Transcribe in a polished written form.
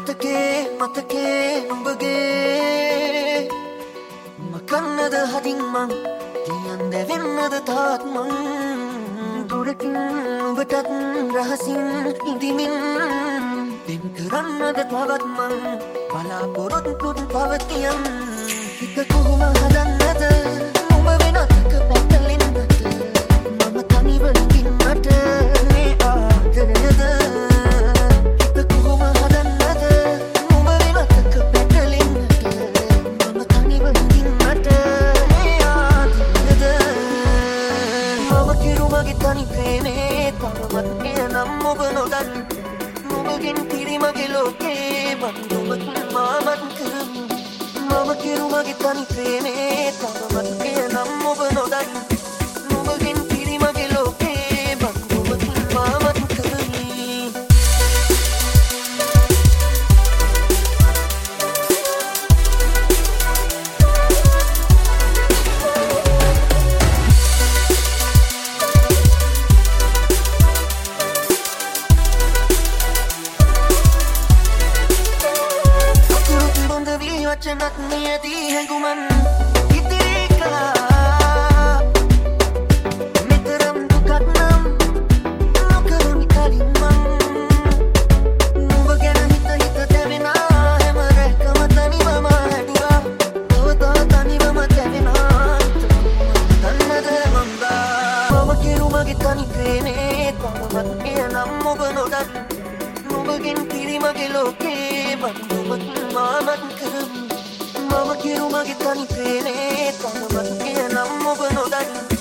මතකේ නුඹගේ මකන්නද හදින් මං කියන් දැවෙන්නද තාත් මං දුරකින් නුඹටත් රහසින් ඉඳිමින් දෙන් කරන්නද තවත් මං බලාපොරොත්තුත් පවතියන් හිත කොහොම හදන්නද නුඹ වෙනත්ක පැටලෙන්නට මම තනිව ඉඳින්නට මේ ආදරයද නුඹගෙන් පිරිමගේ ලෝකේ බන්දුමත් මාමත් කරමි මම කිරුමගේ තනි ප්‍රේමේ තරමත් එය නම් ඔබ නොදන්න නුඹගෙන් පිරිමගේ ලෝකේ බන්දුමත් මාමත් කරමි වචනත් නියදී හැඟුමන් ඉතිරි කළා මෙතරම් දුකක් නම් නොකරමි කලින් මං නුඹ ගැන හිත දැවෙනා හැම රැකම තනිවම හැදුවා තව තනිවම දැවෙනා දන්නද මන්දා මම කිරුමගේ තනි ප්‍රේමේ තරමත් එය නම් ඔබ නොදන්න නුඹගෙන් පිරිමගේ ලෝකේ බන්දුමත් මාමත් කරමි මම කිරුමගේ තනි ප්‍රේමේ තරමත් එය නම් ඔබ නොදන්න